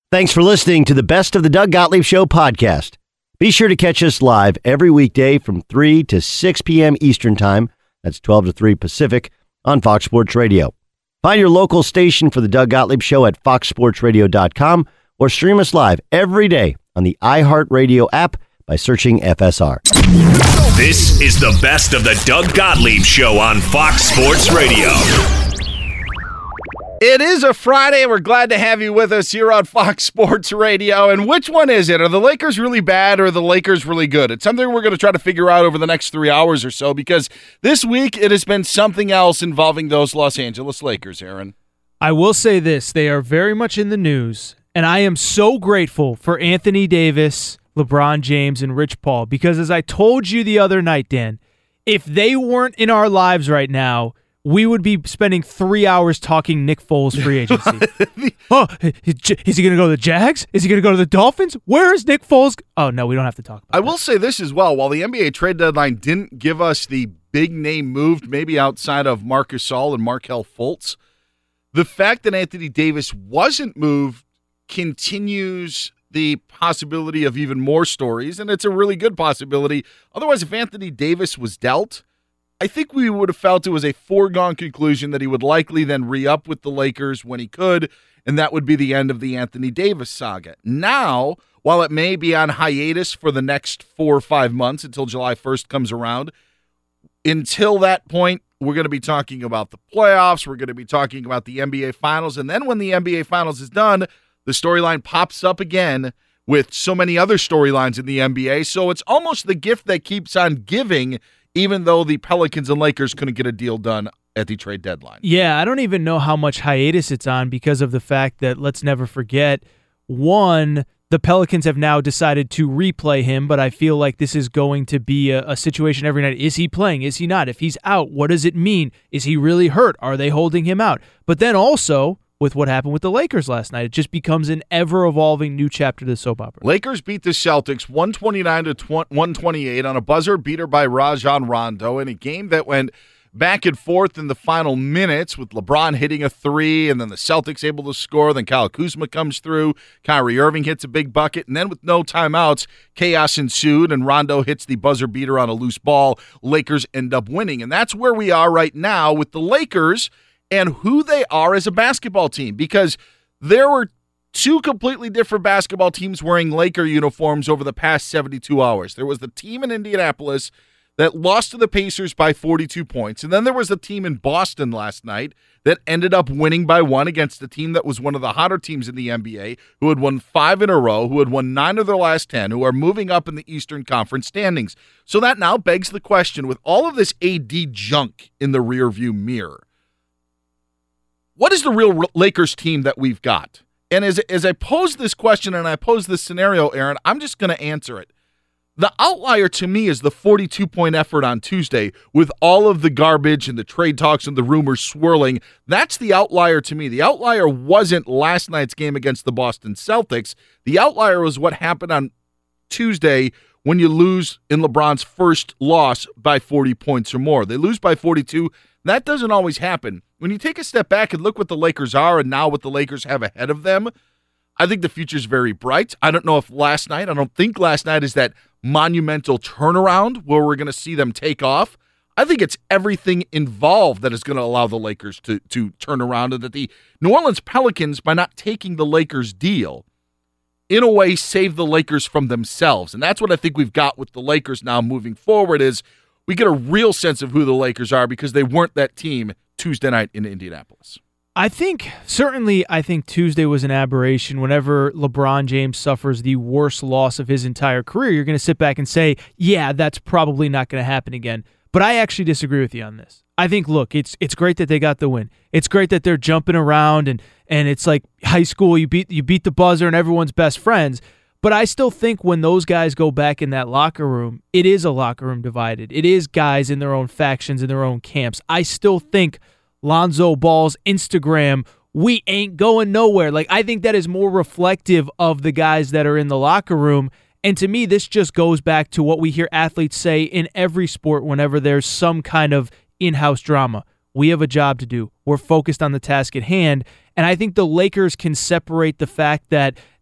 Thanks for listening to the Best of the Doug Gottlieb Show podcast. Be sure to catch us live every weekday from 3 to 6 p.m. Eastern Time. That's 12 to 3 Pacific on Fox Sports Radio. Find your local station for the Doug Gottlieb Show at foxsportsradio.com or stream us live every day on the iHeartRadio app by searching FSR. This is the Best of the Doug Gottlieb Show on Fox Sports Radio. It is a Friday. We're glad to have you with us here on Fox Sports Radio. And which one is it? Are the Lakers really bad or are the Lakers really good? It's something we're going to try to figure out over the next 3 hours or so, because this week it has been something else involving those Los Angeles Lakers, Aaron. I will say this. They are very much in the news, and I am so grateful for Anthony Davis, LeBron James, and Rich Paul, because as I told you the other night, Dan, if they weren't in our lives right now, we would be spending 3 hours talking Nick Foles free agency. Is he going to go to the Jags? Is he going to go to the Dolphins? Where is Nick Foles? Oh, no, we don't have to talk about that. I will say this as well. While the NBA trade deadline didn't give us the big name moved, maybe outside of Marc Gasol and Markelle Fultz, the fact that Anthony Davis wasn't moved continues the possibility of even more stories, and it's a really good possibility. Otherwise, if Anthony Davis was dealt, I think we would have felt it was a foregone conclusion that he would likely then re-up with the Lakers when he could, and that would be the end of the Anthony Davis saga. Now, while it may be on hiatus for the next 4 or 5 months until July 1st comes around, until that point, we're going to be talking about the playoffs, we're going to be talking about the NBA Finals, and then when the NBA Finals is done, the storyline pops up again with so many other storylines in the NBA, so it's almost the gift that keeps on giving, even though the Pelicans and Lakers couldn't get a deal done at the trade deadline. Yeah, I don't even know how much hiatus it's on because of the fact that, let's never forget, one, the Pelicans have now decided to replay him, but I feel like this is going to be a situation every night. Is he playing? Is he not? If he's out, what does it mean? Is he really hurt? Are they holding him out? But then also, with what happened with the Lakers last night, it just becomes an ever-evolving new chapter to the soap opera. Lakers beat the Celtics 129-128 on a buzzer beater by Rajon Rondo in a game that went back and forth in the final minutes, with LeBron hitting a three, and then the Celtics able to score. Then Kyle Kuzma comes through. Kyrie Irving hits a big bucket, and then with no timeouts, chaos ensued, and Rondo hits the buzzer beater on a loose ball. Lakers end up winning, and that's where we are right now with the Lakers and who they are as a basketball team, because there were two completely different basketball teams wearing Laker uniforms over the past 72 hours. There was the team in Indianapolis that lost to the Pacers by 42 points, and then there was a team in Boston last night that ended up winning by 1 against a team that was one of the hotter teams in the NBA, who had won 5 in a row, who had won 9 of their last 10, who are moving up in the Eastern Conference standings. So that now begs the question, with all of this AD junk in the rearview mirror, what is the real Lakers team that we've got? And as I pose this question and I pose this scenario, Aaron, I'm just going to answer it. The outlier to me is the 42-point effort on Tuesday with all of the garbage and the trade talks and the rumors swirling. That's the outlier to me. The outlier wasn't last night's game against the Boston Celtics. The outlier was what happened on Tuesday when you lose in LeBron's first loss by 40 points or more. They lose by 42. That doesn't always happen. When you take a step back and look what the Lakers are and now what the Lakers have ahead of them, I think the future's very bright. I don't think last night is that monumental turnaround where we're going to see them take off. I think it's everything involved that is going to allow the Lakers to turn around, and that the New Orleans Pelicans, by not taking the Lakers deal, in a way save the Lakers from themselves. And that's what I think we've got with the Lakers now moving forward, is we get a real sense of who the Lakers are because they weren't that team Tuesday night in Indianapolis. I think Tuesday was an aberration. Whenever LeBron James suffers the worst loss of his entire career, you're going to sit back and say, yeah, that's probably not going to happen again. But I actually disagree with you on this. I think, look, it's great that they got the win. It's great that they're jumping around and it's like high school. You beat the buzzer and everyone's best friends. But I still think when those guys go back in that locker room, it is a locker room divided. It is guys in their own factions, in their own camps. I still think Lonzo Ball's Instagram, we ain't going nowhere. Like, I think that is more reflective of the guys that are in the locker room. And to me, this just goes back to what we hear athletes say in every sport whenever there's some kind of in-house drama. We have a job to do. We're focused on the task at hand. And I think the Lakers can separate the fact that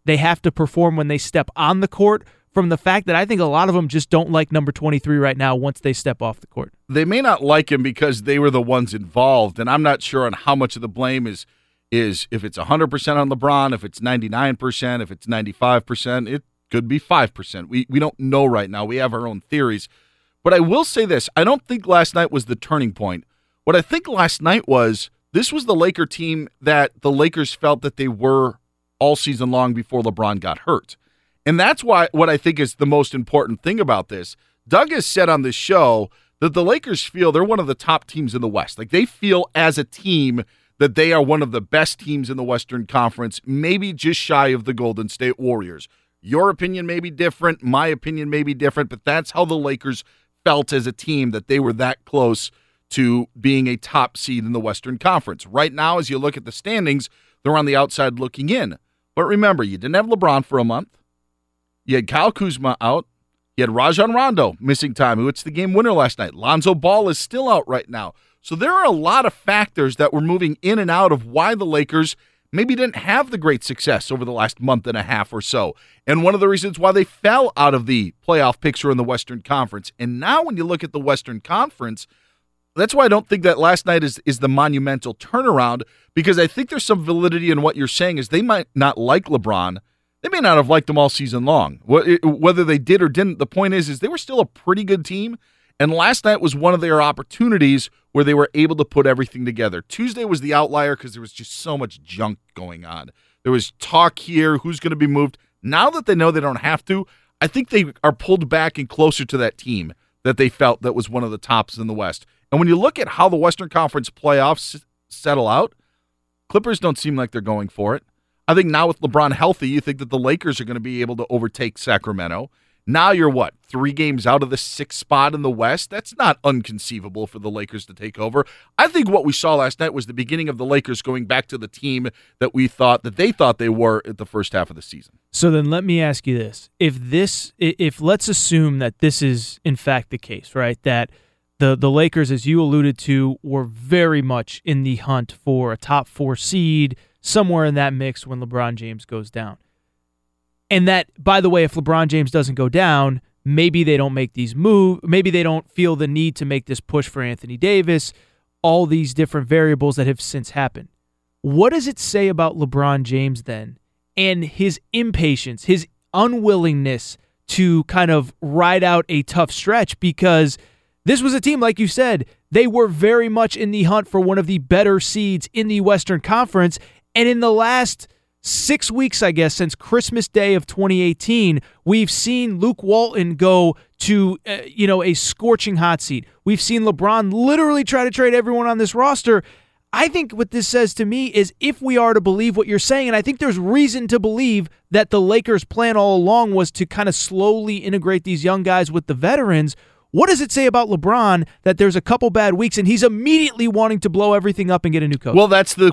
they have to perform when they step on the court from the fact that I think a lot of them just don't like number 23 right now once they step off the court. They may not like him because they were the ones involved, and I'm not sure on how much of the blame is if it's 100% on LeBron, if it's 99%, if it's 95%, it could be 5%. We don't know right now. We have our own theories. But I will say this, I don't think last night was the turning point. What I think last night was, this was the Laker team that the Lakers felt that they were all season long before LeBron got hurt. And that's why what I think is the most important thing about this. Doug has said on this show that the Lakers feel they're one of the top teams in the West. Like, they feel as a team that they are one of the best teams in the Western Conference, maybe just shy of the Golden State Warriors. Your opinion may be different. My opinion may be different, but that's how the Lakers felt as a team, that they were that close to being a top seed in the Western Conference. Right now, as you look at the standings, they're on the outside looking in. But remember, you didn't have LeBron for a month. You had Kyle Kuzma out. You had Rajon Rondo missing time, who hits the game winner last night. Lonzo Ball is still out right now. So there are a lot of factors that were moving in and out of why the Lakers maybe didn't have the great success over the last month and a half or so. And one of the reasons why they fell out of the playoff picture in the Western Conference. And now when you look at the Western Conference, that's why I don't think that last night is the monumental turnaround, because I think there's some validity in what you're saying is they might not like LeBron. They may not have liked him all season long. Whether they did or didn't, the point is they were still a pretty good team. And last night was one of their opportunities where they were able to put everything together. Tuesday was the outlier because there was just so much junk going on. There was talk here, who's going to be moved. Now that they know they don't have to, I think they are pulled back and closer to that team that they felt that was one of the tops in the West. And when you look at how the Western Conference playoffs settle out, Clippers don't seem like they're going for it. I think now with LeBron healthy, you think that the Lakers are going to be able to overtake Sacramento. Now you're 3 games out of the 6th spot in the West? That's not inconceivable for the Lakers to take over. I think what we saw last night was the beginning of the Lakers going back to the team that they thought they were at the first half of the season. So then let me ask you this. If let's assume that this is in fact the case, right? That the Lakers, as you alluded to, were very much in the hunt for a top 4 seed, somewhere in that mix when LeBron James goes down. And that, by the way, if LeBron James doesn't go down, maybe they don't make these moves. Maybe they don't feel the need to make this push for Anthony Davis, all these different variables that have since happened. What does it say about LeBron James then and his impatience, his unwillingness to kind of ride out a tough stretch? Because this was a team, like you said, they were very much in the hunt for one of the better seeds in the Western Conference. And in the last 6 weeks, I guess, since Christmas Day of 2018, we've seen Luke Walton go to, a scorching hot seat. We've seen LeBron literally try to trade everyone on this roster. I think what this says to me is, if we are to believe what you're saying, and I think there's reason to believe that the Lakers' plan all along was to kind of slowly integrate these young guys with the veterans, what does it say about LeBron that there's a couple bad weeks and he's immediately wanting to blow everything up and get a new coach? Well, that's the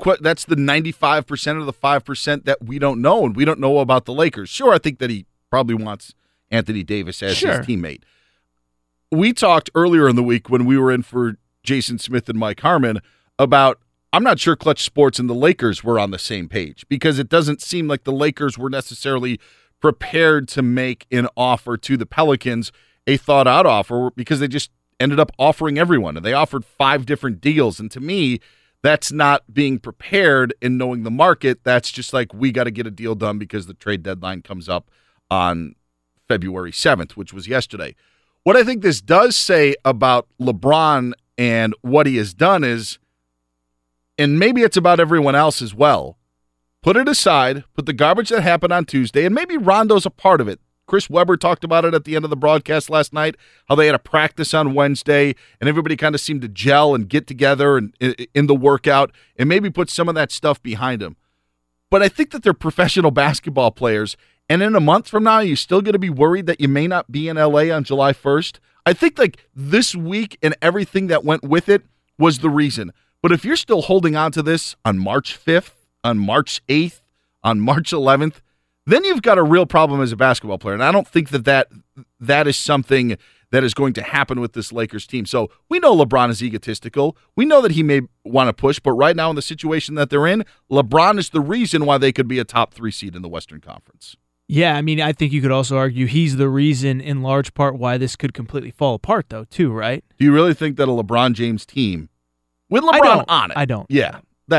95% of the 5% that we don't know, and we don't know about the Lakers. Sure, I think that he probably wants Anthony Davis as his teammate. We talked earlier in the week when we were in for Jason Smith and Mike Harmon about, I'm not sure Clutch Sports and the Lakers were on the same page, because it doesn't seem like the Lakers were necessarily prepared to make an offer to the Pelicans, a thought-out offer, because they just ended up offering everyone, and they offered 5 different deals. And to me, that's not being prepared and knowing the market. That's just like, we got to get a deal done because the trade deadline comes up on February 7th, which was yesterday. What I think this does say about LeBron and what he has done is, and maybe it's about everyone else as well, put it aside, put the garbage that happened on Tuesday, and maybe Rondo's a part of it. Chris Webber talked about it at the end of the broadcast last night, how they had a practice on Wednesday, and everybody kind of seemed to gel and get together and in the workout and maybe put some of that stuff behind them. But I think that they're professional basketball players, and in a month from now, you're still going to be worried that you may not be in L.A. on July 1st. I think this week and everything that went with it was the reason. But if you're still holding on to this on March 5th, on March 8th, on March 11th, then you've got a real problem as a basketball player. And I don't think that is something that is going to happen with this Lakers team. So we know LeBron is egotistical. We know that he may want to push, but right now in the situation that they're in, LeBron is the reason why they could be a top 3 seed in the Western Conference. Yeah, I mean, I think you could also argue he's the reason in large part why this could completely fall apart, though, too, right? Do you really think that a LeBron James team, with LeBron on it? I don't. Yeah,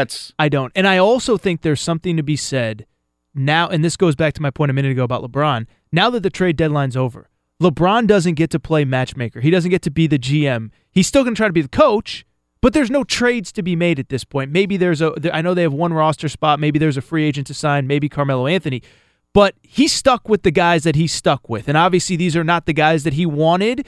I don't. And I also think there's something to be said now, and this goes back to my point a minute ago about LeBron. Now that the trade deadline's over, LeBron doesn't get to play matchmaker. He doesn't get to be the GM. He's still going to try to be the coach, but there's no trades to be made at this point. Maybe I know they have one roster spot. Maybe there's a free agent to sign. Maybe Carmelo Anthony. But he's stuck with the guys that he's stuck with. And obviously these are not the guys that he wanted,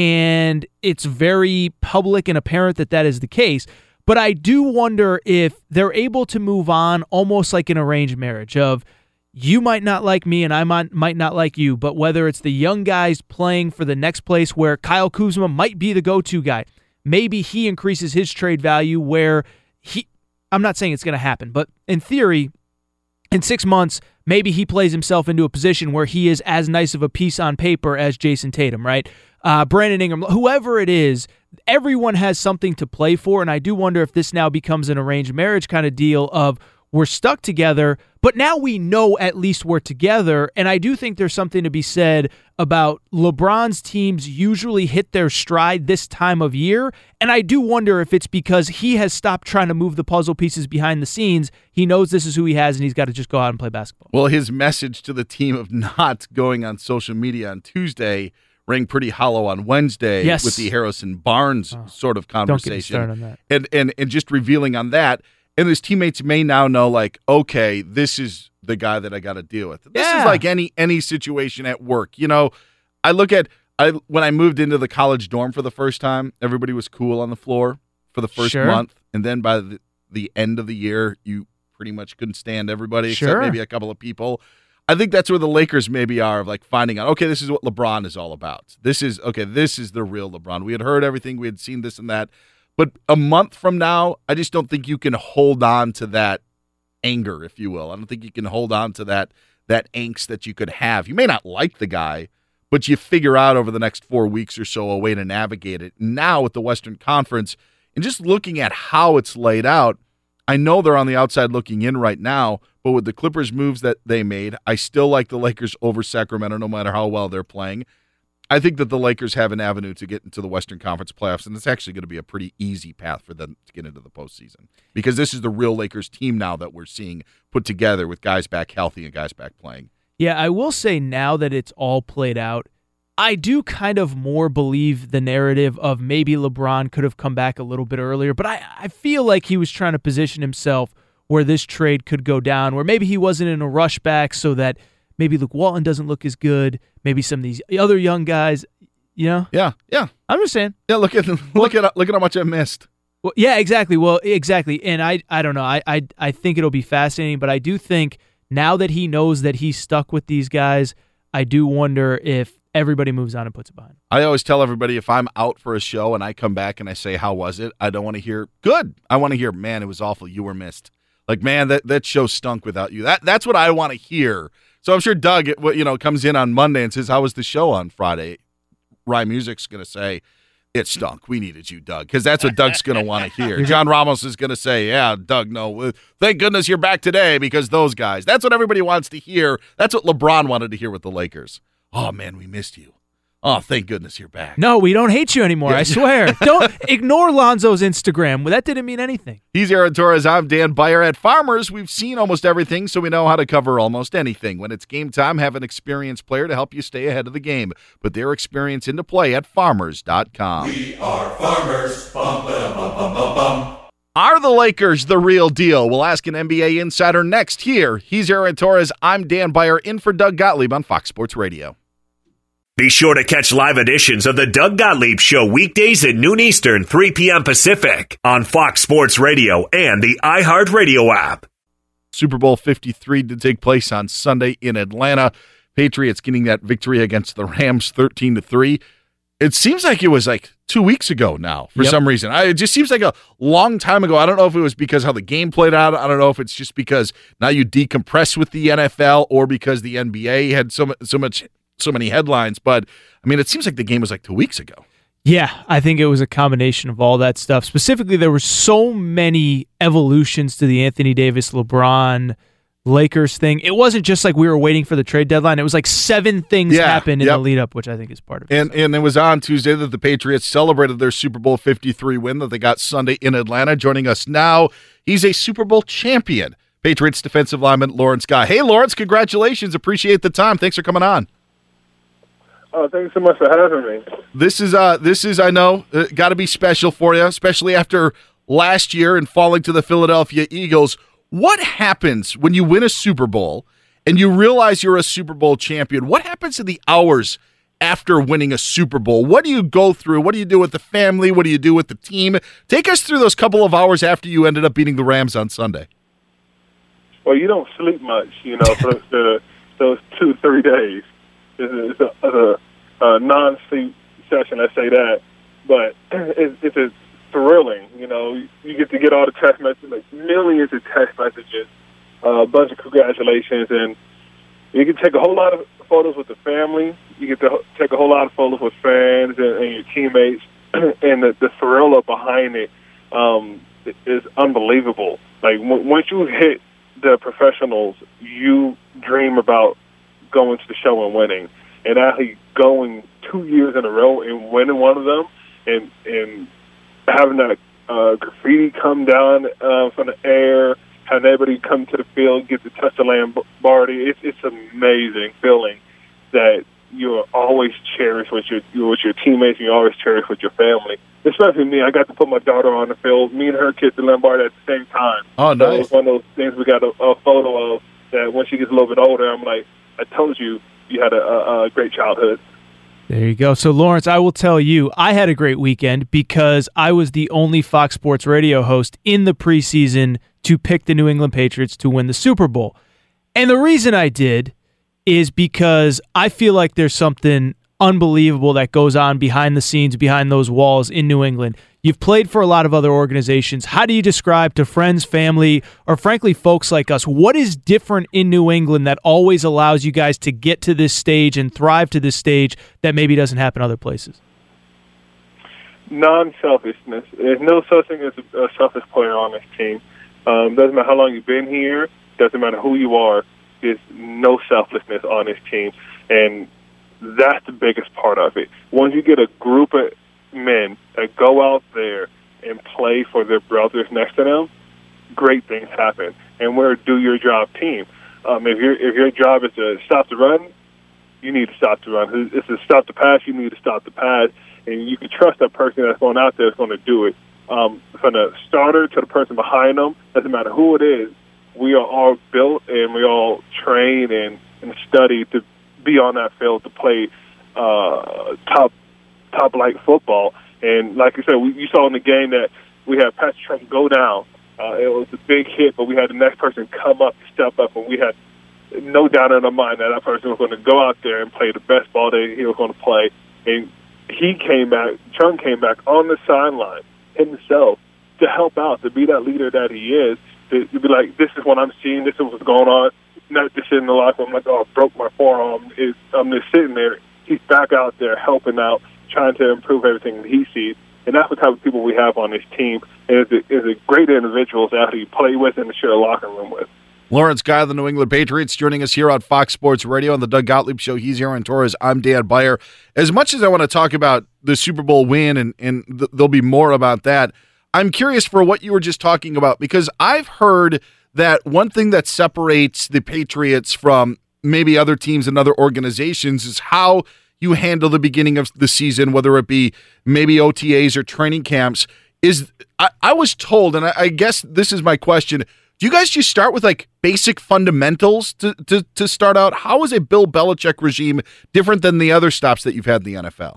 and it's very public and apparent that that is the case. But I do wonder if they're able to move on almost like an arranged marriage of you might not like me and I might not like you, but whether it's the young guys playing for the next place where Kyle Kuzma might be the go-to guy, maybe he increases his trade value where I'm not saying it's going to happen, but in theory, in 6 months, maybe he plays himself into a position where he is as nice of a piece on paper as Jason Tatum, right? Brandon Ingram, whoever it is, everyone has something to play for, and I do wonder if this now becomes an arranged marriage kind of deal of we're stuck together, but now we know at least we're together, and I do think there's something to be said about LeBron's teams usually hit their stride this time of year, and I do wonder if it's because he has stopped trying to move the puzzle pieces behind the scenes. He knows this is who he has, and he's got to just go out and play basketball. Well, his message to the team of not going on social media on Tuesday rang pretty hollow on Wednesday with the Harrison Barnes sort of conversation. Don't get me started on that. And just revealing on that. And his teammates may now know, like, okay, this is the guy that I got to deal with. This is like any situation at work. You know, I look at when I moved into the college dorm for the first time, everybody was cool on the floor for the first month. And then by the end of the year, you pretty much couldn't stand everybody except maybe a couple of people. I think that's where the Lakers maybe are, of like finding out, okay, this is what LeBron is all about. This is the real LeBron. We had heard everything. We had seen this and that. But a month from now, I just don't think you can hold on to that anger, if you will. I don't think you can hold on to that angst that you could have. You may not like the guy, but you figure out over the next 4 weeks or so a way to navigate it. Now with the Western Conference, and just looking at how it's laid out, I know they're on the outside looking in right now, but with the Clippers' moves that they made, I still like the Lakers over Sacramento no matter how well they're playing. I think that the Lakers have an avenue to get into the Western Conference playoffs, and it's actually going to be a pretty easy path for them to get into the postseason because this is the real Lakers team now that we're seeing put together with guys back healthy and guys back playing. Yeah, I will say now that it's all played out, I do kind of more believe the narrative of maybe LeBron could have come back a little bit earlier, but I feel like he was trying to position himself where this trade could go down, where maybe he wasn't in a rush back so that maybe Luke Walton doesn't look as good. Maybe some of these other young guys, you know? Yeah. I'm just saying. Yeah, look at how much I missed. Well, yeah, exactly. And I don't know. I think it'll be fascinating, but I do think now that he knows that he's stuck with these guys, I do wonder if everybody moves on and puts it behind. I always tell everybody if I'm out for a show and I come back and I say, how was it? I don't want to hear, good. I want to hear, man, it was awful. You were missed. Like, man, that show stunk without you. That's what I want to hear. So I'm sure Doug, comes in on Monday and says, how was the show on Friday? Rye Music's going to say, it stunk. We needed you, Doug, because that's what Doug's going to want to hear. John Ramos is going to say, yeah, Doug, no, thank goodness you're back today because those guys. That's what everybody wants to hear. That's what LeBron wanted to hear with the Lakers. Oh, man, we missed you. Oh, thank goodness you're back. No, we don't hate you anymore, I swear. Don't ignore Lonzo's Instagram. That didn't mean anything. He's Aaron Torres. I'm Dan Beyer. At Farmers, we've seen almost everything, so we know how to cover almost anything. When it's game time, have an experienced player to help you stay ahead of the game. Put their experience into play at farmers.com. We are Farmers. Bum, ba, bum, bum, bum, bum. Are the Lakers the real deal? We'll ask an NBA insider next here. He's Aaron Torres. I'm Dan Beyer, in for Doug Gottlieb on Fox Sports Radio. Be sure to catch live editions of the Doug Gottlieb Show weekdays at noon Eastern, 3 p.m. Pacific on Fox Sports Radio and the iHeartRadio app. Super Bowl 53 to take place on Sunday in Atlanta. Patriots getting that victory against the Rams 13-3. It seems like it was like 2 weeks ago now for some reason. It just seems like a long time ago. I don't know if it was because how the game played out. I don't know if it's just because now you decompress with the NFL or because the NBA had so so many headlines. But, I mean, it seems like the game was like 2 weeks ago. Yeah, I think it was a combination of all that stuff. Specifically, there were so many evolutions to the Anthony Davis, LeBron, Lakers thing. It wasn't just like we were waiting for the trade deadline. It was like 7 things happened in the lead up, which I think is part of it. And it was on Tuesday that the Patriots celebrated their Super Bowl 53 win that they got Sunday in Atlanta. Joining us now, he's a Super Bowl champion, Patriots defensive lineman Lawrence Guy. Hey, Lawrence, congratulations. Appreciate the time. Thanks for coming on. Oh, thank you so much for having me. This is I know, got to be special for you, especially after last year and falling to the Philadelphia Eagles. What happens when you win a Super Bowl and you realize you're a Super Bowl champion? What happens in the hours after winning a Super Bowl? What do you go through? What do you do with the family? What do you do with the team? Take us through those couple of hours after you ended up beating the Rams on Sunday. Well, you don't sleep much, for those 2-3 days. It's a non-sleep session, I say that, but it's thrilling. You get to get all the text messages, like millions of text messages, a bunch of congratulations, and you can take a whole lot of photos with the family. You get to take a whole lot of photos with fans and your teammates, and the thrill behind it is unbelievable. Like once you hit the professionals, you dream about going to the show and winning. And actually going 2 years in a row and winning one of them, and having that graffiti come down from the air, having everybody come to the field, get to touch the Lombardi, it's an amazing feeling that you always cherish with your teammates, and you always cherish with your family. Especially me, I got to put my daughter on the field. Me and her kissed the Lombardi at the same time. Oh, nice! So it was one of those things we got a photo of. That when she gets a little bit older, I'm like, I told you. You had a great childhood. There you go. So, Lawrence, I will tell you, I had a great weekend because I was the only Fox Sports Radio host in the preseason to pick the New England Patriots to win the Super Bowl. And the reason I did is because I feel like there's something unbelievable that goes on behind the scenes, behind those walls in New England. You've played for a lot of other organizations. How do you describe to friends, family, or frankly, folks like us, what is different in New England that always allows you guys to get to this stage and thrive to this stage that maybe doesn't happen other places? Non-selfishness. There's no such thing as a selfish player on this team. Doesn't matter how long you've been here. Doesn't matter who you are. There's no selflessness on this team. And that's the biggest part of it. Once you get a group of men that go out there and play for their brothers next to them, great things happen. And we're a do-your-job team. If your job is to stop the run, you need to stop the run. If it's to stop the pass, you need to stop the pass. And you can trust that person that's going out there is going to do it. From the starter to the person behind them, doesn't matter who it is, we are all built and we all train and study to be on that field to play top-like football. And like I said, you saw in the game that we had Patrick Trump go down. It was a big hit, but we had the next person come up, step up, and we had no doubt in our mind that that person was going to go out there and play the best ball that he was going to play. And he came back, Trump came back on the sideline himself to help out, to be that leader that he is, to be like, this is what I'm seeing, this is what's going on. Not just sitting in the locker room like, oh, I broke my forearm. I'm just sitting there. He's back out there helping out, trying to improve everything that he sees. And that's the type of people we have on this team. And it's a great individuals that you play with and to share a locker room with. Lawrence Guy of the New England Patriots joining us here on Fox Sports Radio on the Doug Gottlieb Show. He's Aaron Torres. I'm Dan Beyer. As much as I want to talk about the Super Bowl win, and there'll be more about that, I'm curious for what you were just talking about, because I've heard that one thing that separates the Patriots from maybe other teams and other organizations is how you handle the beginning of the season, whether it be maybe OTAs or training camps. I was told, and I guess this is my question, do you guys just start with like basic fundamentals to start out? How is a Bill Belichick regime different than the other stops that you've had in the NFL?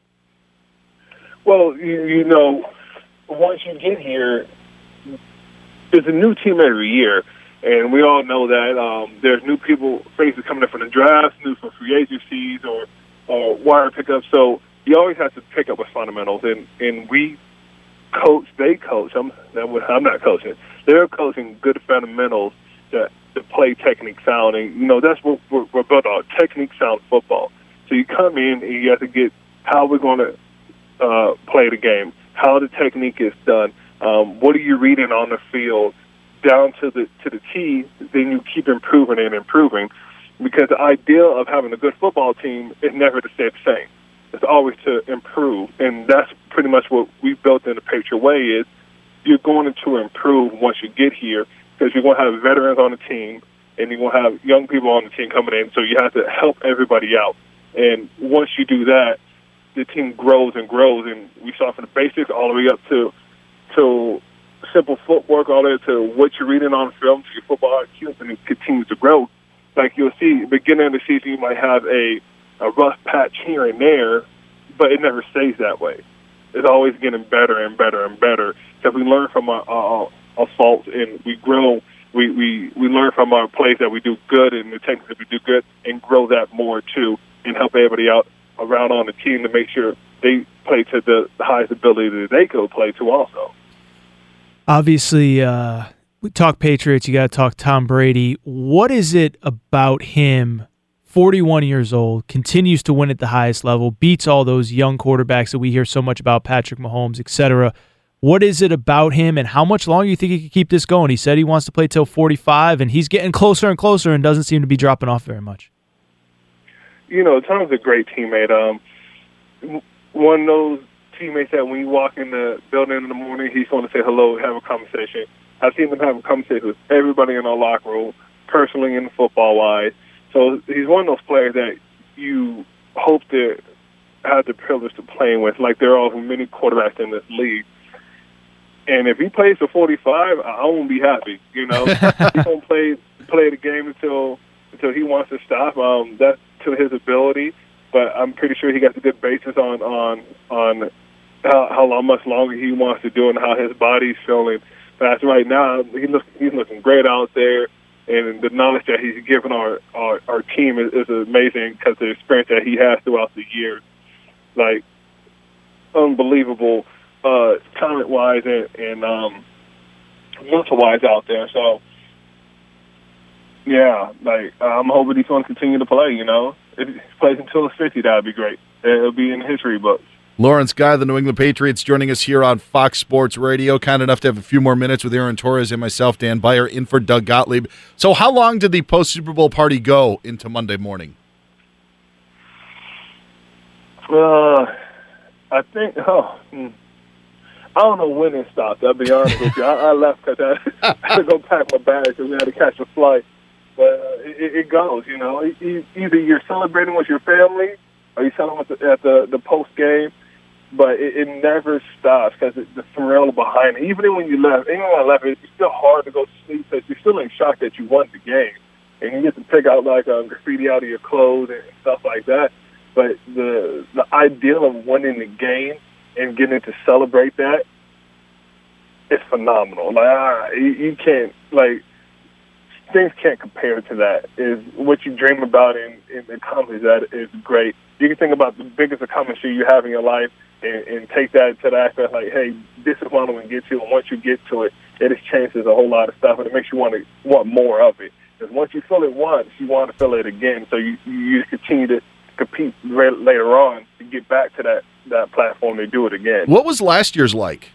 Well, you know, once you get here, there's a new team every year, and we all know that there's new faces coming in from the draft, new from free agencies or wire pickups. So you always have to pick up with fundamentals, and we coach, they coach. I'm not coaching. They're coaching good fundamentals that play technique sound, and you know that's what we're built on: technique sound football. So you come in and you have to get how we're going to play the game, how the technique is done, what are you reading on the field, down to the T. Then you keep improving and improving, because the idea of having a good football team is never to stay the same. It's always to improve, and that's pretty much what we built in the Patriot Way. Is you're going to improve once you get here, because you're going to have veterans on the team, and you're going to have young people on the team coming in, so you have to help everybody out. And once you do that, the team grows and grows, and we start from the basics all the way up to simple footwork, all the way to what you're reading on film, to your football IQ, and it continues to grow. Like you'll see, beginning of the season, you might have a rough patch here and there, but it never stays that way. It's always getting better and better and better, because we learn from our faults, and we grow. We learn from our plays that we do good and the techniques that we do good, and grow that more too, and help everybody out around on the team to make sure they play to the highest ability that they could play to also. Obviously, we talk Patriots, you got to talk Tom Brady. What is it about him, 41 years old, continues to win at the highest level, beats all those young quarterbacks that we hear so much about, Patrick Mahomes, etc.? What is it about him, and how much longer do you think he can keep this going? He said he wants to play till 45, and he's getting closer and closer and doesn't seem to be dropping off very much. You know, Tom's a great teammate. One of those teammates that when you walk in the building in the morning, he's going to say hello, have a conversation. I've seen him have a conversation with everybody in our locker room, personally and football-wise. So he's one of those players that you hope to have the privilege to play with. Like, there are many quarterbacks in this league. And if he plays to 45, I won't be happy. You know, he's going to play the game until he wants to stop. That's to his ability, but I'm pretty sure he got the good basis on how much longer he wants to do and how his body's feeling. But as right now, he's looking great out there, and the knowledge that he's given our team is amazing, because the experience that he has throughout the years, like unbelievable talent-wise and mental-wise out there. So, yeah, like I'm hoping he's going to continue to play, you know. If he plays until he's 50, that would be great. It'll be in the history books. Lawrence Guy, the New England Patriots, joining us here on Fox Sports Radio. Kind enough to have a few more minutes with Aaron Torres and myself, Dan Beyer, in for Doug Gottlieb. So how long did the post-Super Bowl party go into Monday morning? I think, I don't know when it stopped, I'll be honest with you. I left because I had to go pack my bags because we had to catch a flight. But it goes, you know. Either you're celebrating with your family or you're celebrating at the post-game, but it never stops, because the thrill behind it. Even when I left, it's still hard to go to sleep because you're still in shock that you won the game. And you get to pick out, like, graffiti out of your clothes and stuff like that. But the ideal of winning the game and getting to celebrate that, it's phenomenal. Like, you can't, like, things can't compare to that. Is what you dream about and accomplish that is great. You can think about the biggest accomplishment you have in your life and take that to the aspect like, hey, this is what I'm going to get to. And once you get to it, it has changed a whole lot of stuff, and it makes you want more of it. Because once you feel it once, you want to feel it again. So you continue to compete later on to get back to that platform to do it again. What was last year's like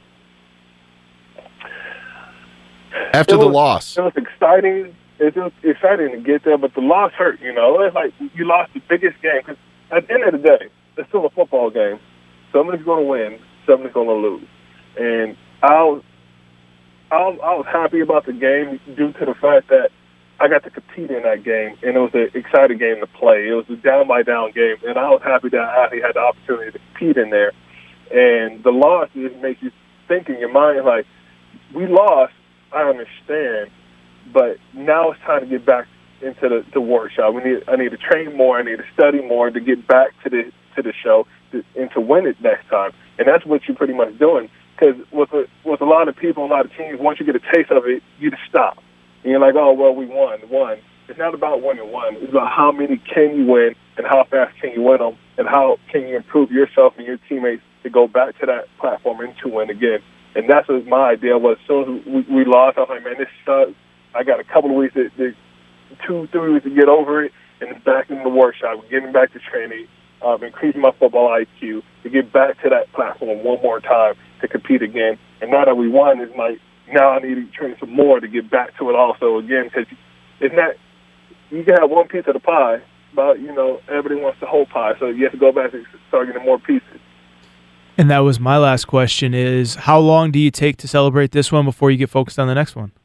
after the loss? It was exciting. It was exciting to get there, but the loss hurt, you know. It's like you lost the biggest game. Because at the end of the day, it's still a football game. Somebody's going to win, somebody's going to lose. And I was happy about the game due to the fact that I got to compete in that game, and it was an exciting game to play. It was a down-by-down game, and I was happy that I actually had the opportunity to compete in there. And the loss just makes you think in your mind, like, we lost, I understand, but now it's time to get back into the workshop. I need to train more. I need to study more to get back to the show and to win it next time. And that's what you're pretty much doing. Because with a lot of people, a lot of teams, once you get a taste of it, you just stop. And you're like, oh, well, we won. It's not about winning one. It's about how many can you win and how fast can you win them and how can you improve yourself and your teammates to go back to that platform and to win again. And that's what my idea was. As soon as we lost, I was like, man, this sucks. I got a couple of weeks, 2-3 weeks to get over it, and it's back in the workshop, getting back to training, increase my football IQ, to get back to that platform one more time to compete again. And now that we won, it's like, now I need to train some more to get back to it also again, because it's not, you can have one piece of the pie, but, everybody wants the whole pie, so you have to go back and start getting more pieces. And that was my last question is, how long do you take to celebrate this one before you get focused on the next one?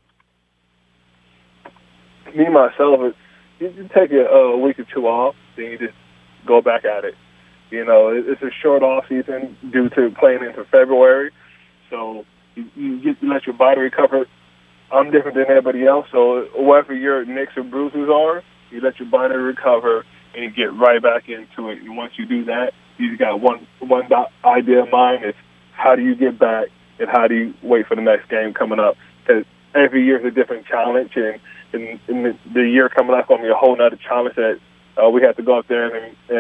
Me, myself, you take a week or two off, then you just go back at it. It's a short off season due to playing into February, so you let your body recover. I'm different than everybody else, so whatever your nicks or bruises are, you let your body recover and you get right back into it. And once you do that, you got one idea in mind: is how do you get back and how do you wait for the next game coming up? Because every year is a different challenge, and the year coming up is going to be a whole other challenge that we have to go out there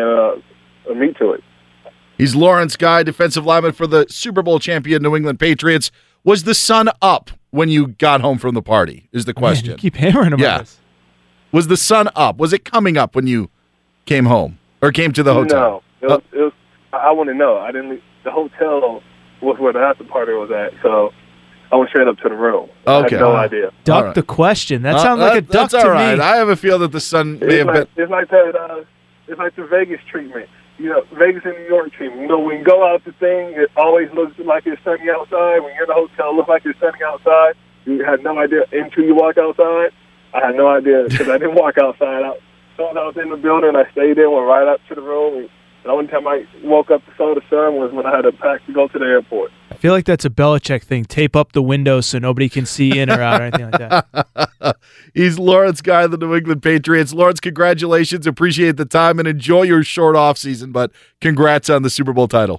and meet to it. He's Lawrence Guy, defensive lineman for the Super Bowl champion New England Patriots. Was the sun up when you got home from the party, is the question. Man, you keep hammering about this. Was the sun up? Was it coming up when you came home or came to the hotel? No. It was, I want to know. The hotel was where the after party was at, so I went straight up to the room. Okay. I had no idea. Duck the question. That sounds like a duck that's all right. to me. I have a feel that the sun may have been. It's like that. It's like the Vegas treatment. Vegas and New York treatment. When you go out the thing, it always looks like it's sunny outside. When you're in the hotel, it looks like it's sunny outside. You had no idea until you walk outside. I had no idea because I didn't walk outside. As soon as I was in the building, I stayed there, went right up to the room. And the only time I woke up to saw the sun was when I had to pack to go to the airport. I feel like that's a Belichick thing. Tape up the windows so nobody can see in or out or anything like that. He's Lawrence Guy of the New England Patriots. Lawrence, congratulations. Appreciate the time and enjoy your short off season, but congrats on the Super Bowl title.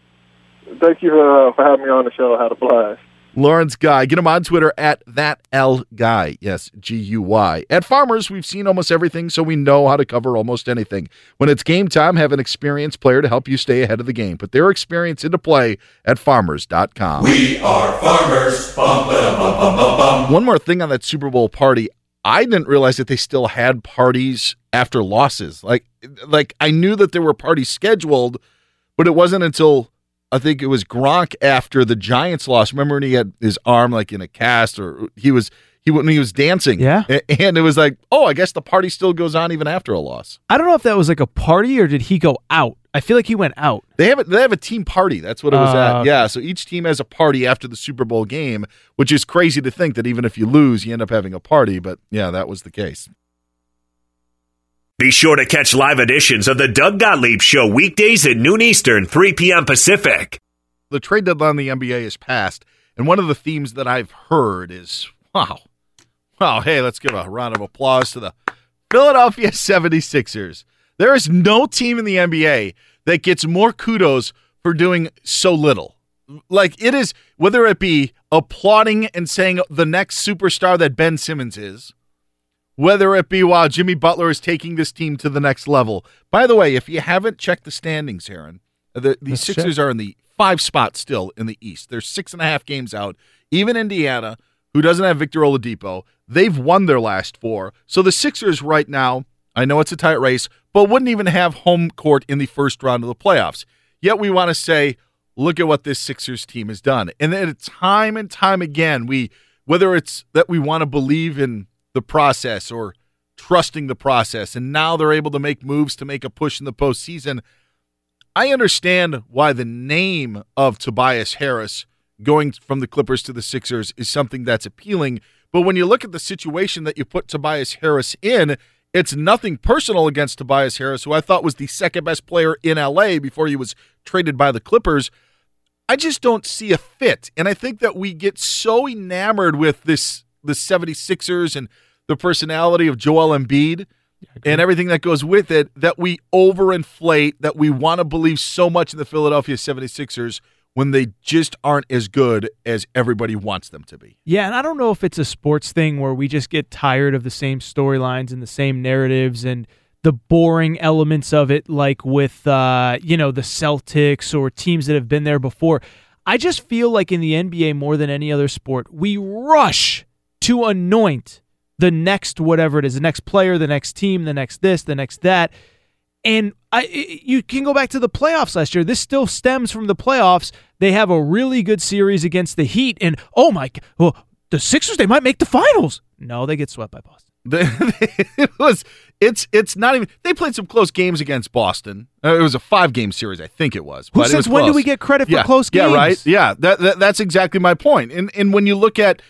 Thank you for having me on the show. I had a blast. Lawrence Guy. Get him on Twitter at @ThatLGuy. Yes, G-U-Y. At Farmers, we've seen almost everything, so we know how to cover almost anything. When it's game time, have an experienced player to help you stay ahead of the game. Put their experience into play at Farmers.com. We are Farmers. Bum, ba, bum, bum, bum, bum. One more thing on that Super Bowl party. I didn't realize that they still had parties after losses. Like I knew that there were parties scheduled, but it wasn't until I think it was Gronk after the Giants lost. Remember when he had his arm like in a cast, or when he was dancing? Yeah. And it was like, oh, I guess the party still goes on even after a loss. I don't know if that was like a party or did he go out? I feel like he went out. They have a team party. That's what it was at. Okay. Yeah, so each team has a party after the Super Bowl game, which is crazy to think that even if you lose, you end up having a party. But yeah, that was the case. Be sure to catch live editions of the Doug Gottlieb Show weekdays at noon Eastern, 3 p.m. Pacific. The trade deadline in the NBA is passed, and one of the themes that I've heard is, wow, hey, let's give a round of applause to the Philadelphia 76ers. There is no team in the NBA that gets more kudos for doing so little. Like, it is, whether it be applauding and saying the next superstar that Ben Simmons is, whether it be while Jimmy Butler is taking this team to the next level. By the way, if you haven't checked the standings, Aaron, the Sixers are in the 5 spot still in the East. They're 6.5 games out. Even Indiana, who doesn't have Victor Oladipo, they've won their last 4. So the Sixers right now, I know it's a tight race, but wouldn't even have home court in the first round of the playoffs. Yet we want to say, look at what this Sixers team has done. And then time and time again, whether it's that we want to believe in the process or trusting the process, and now they're able to make moves to make a push in the postseason. I understand why the name of Tobias Harris going from the Clippers to the Sixers is something that's appealing, but when you look at the situation that you put Tobias Harris in, it's nothing personal against Tobias Harris, who I thought was the second best player in LA before he was traded by the Clippers. I just don't see a fit, and I think that we get so enamored with the 76ers and the personality of Joel Embiid and everything that goes with it, that we overinflate, that we want to believe so much in the Philadelphia 76ers when they just aren't as good as everybody wants them to be. Yeah, and I don't know if it's a sports thing where we just get tired of the same storylines and the same narratives and the boring elements of it, like with the Celtics or teams that have been there before. I just feel like in the NBA more than any other sport, we rush to anoint the next whatever it is, the next player, the next team, the next this, the next that. And you can go back to the playoffs last year. This still stems from the playoffs. They have a really good series against the Heat, and the Sixers, they might make the finals. No, they get swept by Boston. It's not even. They played some close games against Boston. It was a 5-game series, I think it was. Who says when do we get credit for close games? Yeah, right. Yeah, that's exactly my point. And when you look at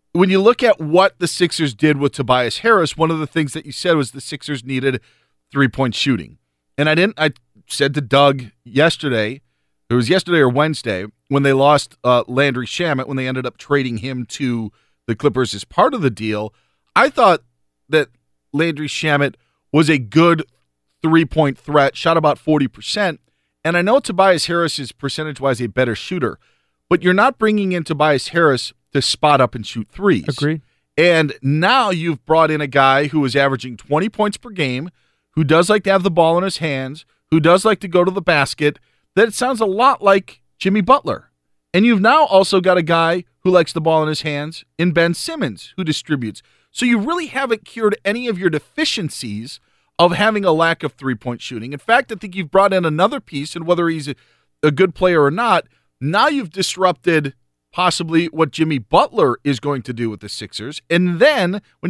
what the Sixers did with Tobias Harris, one of the things that you said was the Sixers needed 3-point shooting. And I said to Doug yesterday, it was yesterday or Wednesday, when they lost Landry Shamet, when they ended up trading him to the Clippers as part of the deal, I thought that Landry Shamet was a good 3-point threat, shot about 40%. And I know Tobias Harris is percentage-wise a better shooter, but you're not bringing in Tobias Harris to spot up and shoot threes. Agreed. And now you've brought in a guy who is averaging 20 points per game, who does like to have the ball in his hands, who does like to go to the basket, that sounds a lot like Jimmy Butler. And you've now also got a guy who likes the ball in his hands in Ben Simmons, who distributes. So you really haven't cured any of your deficiencies of having a lack of 3-point shooting. In fact, I think you've brought in another piece, and whether he's a good player or not, now you've disrupted possibly what Jimmy Butler is going to do with the Sixers. And then when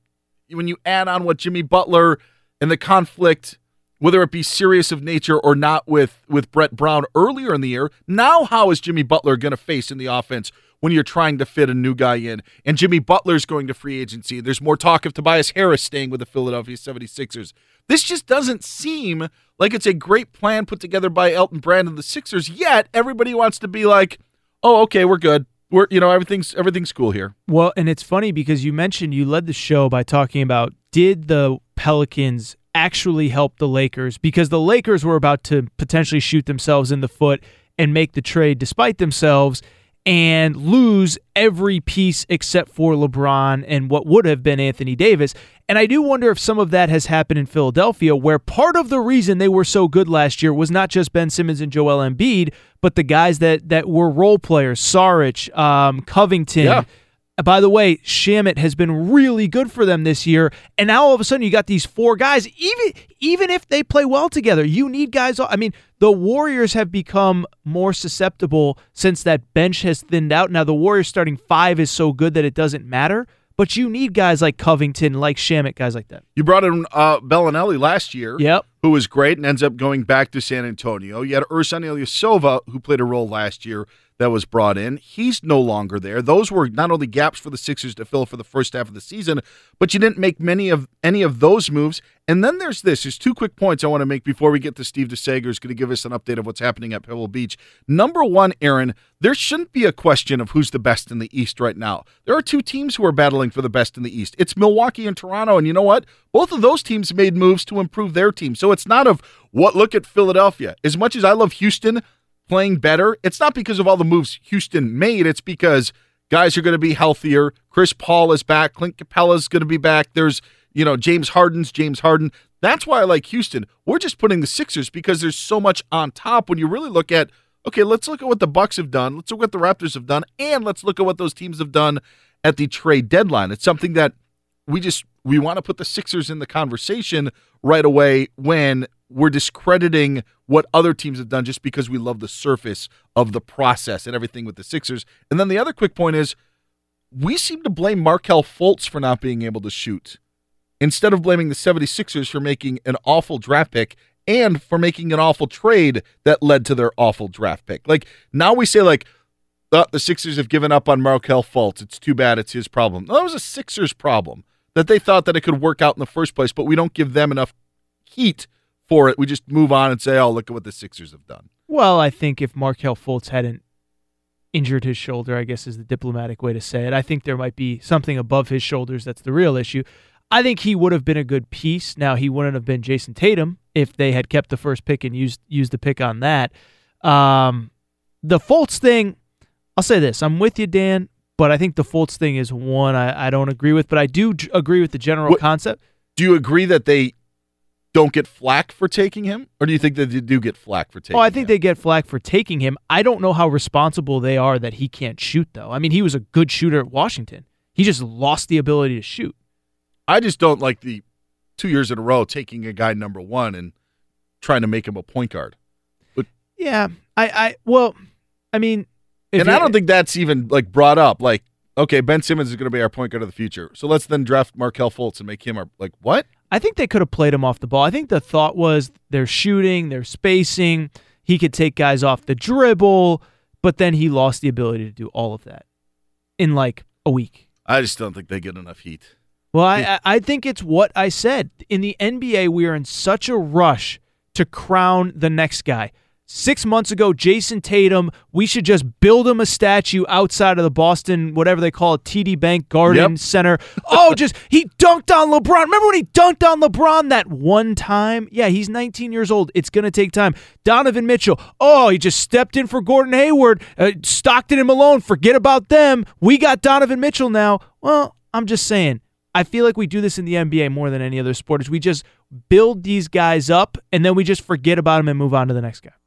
you add on what Jimmy Butler and the conflict, whether it be serious of nature or not, with Brett Brown earlier in the year, now how is Jimmy Butler going to face in the offense when you're trying to fit a new guy in? And Jimmy Butler's going to free agency. There's more talk of Tobias Harris staying with the Philadelphia 76ers. This just doesn't seem like it's a great plan put together by Elton Brand and the Sixers, yet everybody wants to be like, oh, okay, we're good. Everything's cool here. Well, and it's funny because you mentioned you led the show by talking about, did the Pelicans actually help the Lakers? Because the Lakers were about to potentially shoot themselves in the foot and make the trade despite themselves and lose every piece except for LeBron and what would have been Anthony Davis. And I do wonder if some of that has happened in Philadelphia, where part of the reason they were so good last year was not just Ben Simmons and Joel Embiid, but the guys that were role players, Saric, Covington. Yeah. By the way, Shamet has been really good for them this year, and now all of a sudden you got these 4 guys. Even if they play well together, you need guys. I mean, the Warriors have become more susceptible since that bench has thinned out. Now the Warriors starting 5 is so good that it doesn't matter, but you need guys like Covington, like Shamet, guys like that. You brought in Bellinelli last year, yep, who was great and ends up going back to San Antonio. You had Ersan Ilyasova, who played a role last year, that was brought in. He's no longer there. Those were not only gaps for the Sixers to fill for the first half of the season, but you didn't make any of those moves. And then there's 2 quick points I want to make before we get to Steve DeSager, who's going to give us an update of what's happening at Pebble Beach. Number one, Aaron, there shouldn't be a question of who's the best in the East right now. There are 2 teams who are battling for the best in the East. It's Milwaukee and Toronto, and you know what? Both of those teams made moves to improve their team. So it's not look at Philadelphia. As much as I love Houston playing better, it's not because of all the moves Houston made. It's because guys are going to be healthier. Chris Paul is back. Clint Capella's going to be back. There's, James Harden. That's why I like Houston. We're just putting the Sixers because there's so much on top when you really look at, okay, let's look at what the Bucks have done. Let's look at what the Raptors have done. And let's look at what those teams have done at the trade deadline. It's something that we want to put the Sixers in the conversation right away when we're discrediting what other teams have done just because we love the surface of the process and everything with the Sixers. And then the other quick point is we seem to blame Markelle Fultz for not being able to shoot instead of blaming the 76ers for making an awful draft pick and for making an awful trade that led to their awful draft pick. Like, now we say, the Sixers have given up on Markelle Fultz. It's too bad. It's his problem. No, that was a Sixers problem that they thought that it could work out in the first place, but we don't give them enough heat for it. We just move on and say, oh, look at what the Sixers have done. Well, I think if Markelle Fultz hadn't injured his shoulder, I guess is the diplomatic way to say it, I think there might be something above his shoulders that's the real issue. I think he would have been a good piece. Now, he wouldn't have been Jason Tatum if they had kept the first pick and used the pick on that. The Fultz thing, I'll say this. I'm with you, Dan, but I think the Fultz thing is one I don't agree with, but I do agree with the general concept. Do you agree that they don't get flack for taking him, or do you think that they do get flack for taking him? Oh, I think they get flack for taking him. I don't know how responsible they are that he can't shoot, though. I mean, he was a good shooter at Washington. He just lost the ability to shoot. I just don't like the 2 years in a row taking a guy number one and trying to make him a point guard. Yeah, I mean, and I don't think that's even like brought up. Like, okay, Ben Simmons is going to be our point guard of the future, so let's then draft Markelle Fultz and make him our what? I think they could have played him off the ball. I think the thought was they're shooting, they're spacing. He could take guys off the dribble, but then he lost the ability to do all of that in like a week. I just don't think they get enough heat. Well, I think it's what I said. In the NBA, we are in such a rush to crown the next guy. 6 months ago, Jason Tatum, we should just build him a statue outside of the Boston, whatever they call it, TD Bank Garden Center. Oh, he dunked on LeBron. Remember when he dunked on LeBron that one time? Yeah, he's 19 years old. It's going to take time. Donovan Mitchell, he just stepped in for Gordon Hayward. Stockton and Malone, forget about them. We got Donovan Mitchell now. Well, I'm just saying. I feel like we do this in the NBA more than any other sport. We just build these guys up, and then we just forget about them and move on to the next guy.